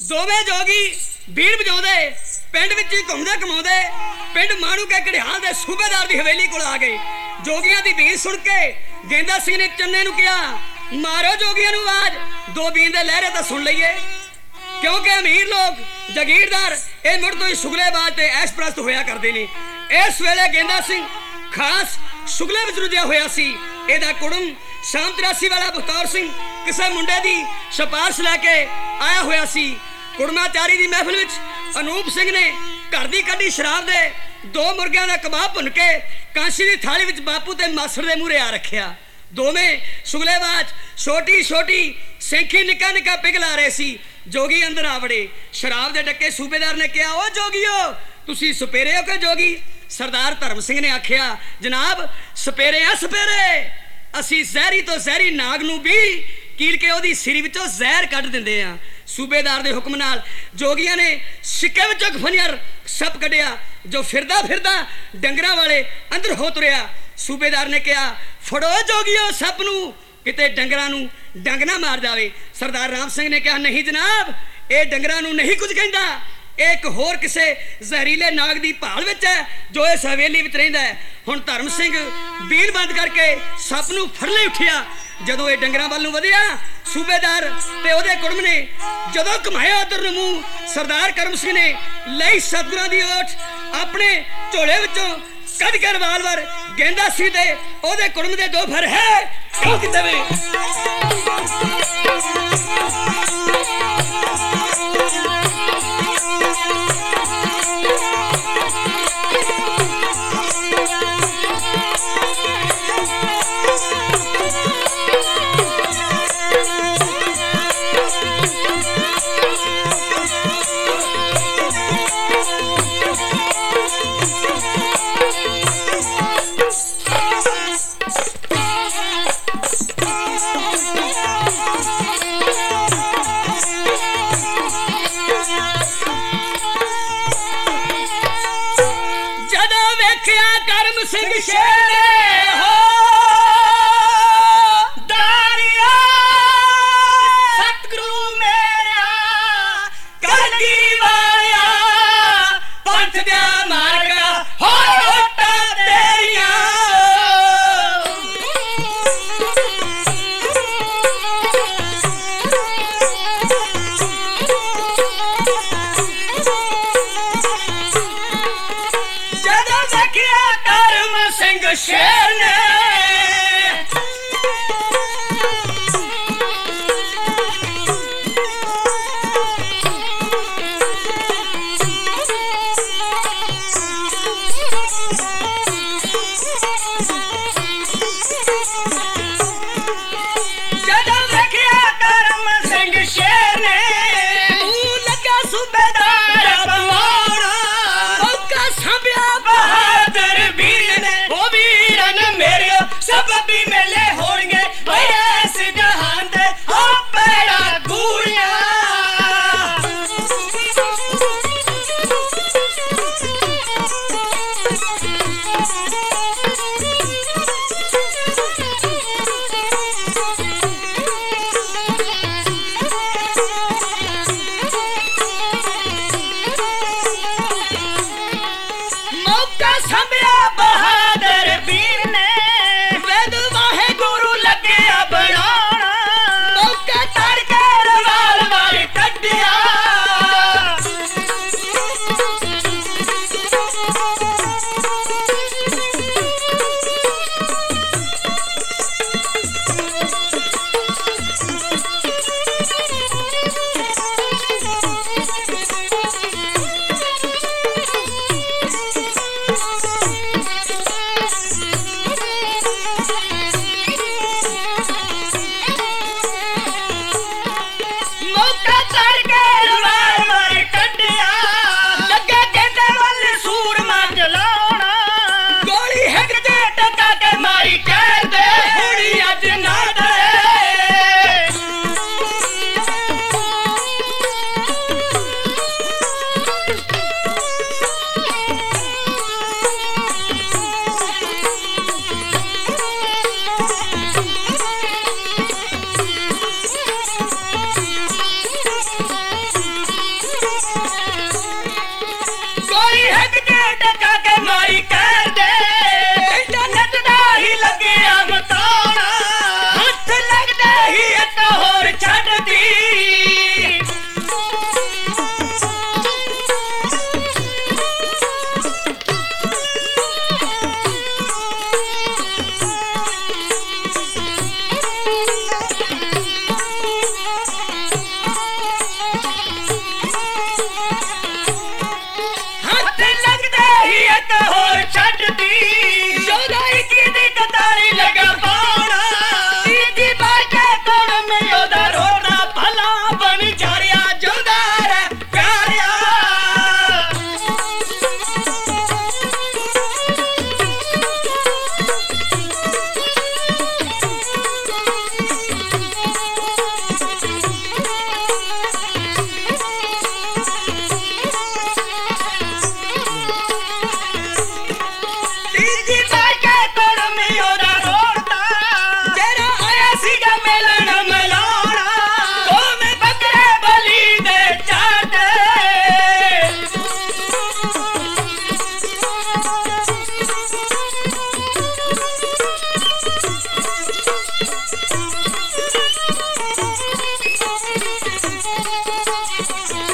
दोवें जोगी बीड़ बजाउंदे पिंड विच ही घुमदे घुमाउंदे पिंड माणू के घड़ियाल दे सूबेदार दी हवेली कोल आ गए। जोगियां दी बीड़ सुन के गेंदा सिंह ने चन्ने नूं कहा, मारो जोगियां नूं आवाज, दो बीन दे लहरे तां सुन लईए। क्योंकि अमीर लोग जागीरदार ये मुड़ तो ही शुगलेबाज ते ऐशप्रस्त होया करदे ने। इस वेले गेंदा सिंह खास शुगले विच रुझिया होया सी। इहदा कुड़म शाम 83 वाला बतौर सिंह किसी मुंडे दी सिफारिश लैके आया होया सी। कुड़माचारी दी महफिल विच अनूप सिंह ने घर दी कड्डी शराब दे दो मुर्गियां दा कबाब भुन के कांशी दी थाली विच बापू ते मासड़ दे मूहरे आ रखिया। दोवें शुगलेबाज छोटी छोटी सेंखी निक्का निक्का पिघला रहे सी। जोगी अंदर आ वड़े। शराब दे डक्के सूबेदार ने कहा, ओ जोगियो तुसी सपेरे हो के जोगी? सरदार धर्म सिंह ने आखिया, जनाब सपेरे आ सपेरे, असी जहरी तो जहरी नाग नूं भी कील के ओदी सिरी विचों जहर कढ दिंदे आ। सूबेदार दे हुक्म नाल जोगियां ने सिक्के विचों खफनियर सप कढिया जो फिरदा फिरदा डंगरां वाले अंदर हो तुरिया। सूबेदार ने कहा, फड़ो जोगियो सप नूं, किते डंगरां नूं डंग ना मार जावे। सरदार राम सिंह ने कहा, नहीं जनाब ये डंगरां नूं नहीं कुछ कहंदा, एक होर किसे जहरीले नाग दी भाल विच है जो इस हवेली विच रहिंदा है। हुण धर्म सिंह बीन बंद करके सप नूं फड़ लई उठिया। जदों ये डंगरां वल नूं वधिया, सूबेदार ते ओहदे कुड़म ने जदों घुमाया उधर नूं मूंह, सरदार करम सिंह ने लई सतगुरां दी ओठ अपने झोले विचों कढ के रिवाल्वर गेंदा सिंह दे ओहदे कुड़म दे दो फर है ठोक देवे। सिंह शेरे हो दारिया सतगुरु मेरा कलगी वाया पंथ दा मार्गा हो ओटा तेरिया। जदों देखिया सिंह शेर ने जदों देखिया करम सिंह शेर ने लगा सूबेदार बवाड़ा मौका संभ्या बहादुर वीर ने ओ वीरन मेरे सब भी मेले होंगे इस जहान दे ओ पैड़ा गूड़िया। मौका संभ्या बहादुर वीर ने वेद वाहे गुरु लगे बनाना मौका तार के रिवाल्वर कढिया। मौका तार के रिवाल्वर कढिया लगे गेंदे वल सूरमा चलाउणा गोली हिक ते टका के मारी कह दे हुणी अज ना डरे। ਓ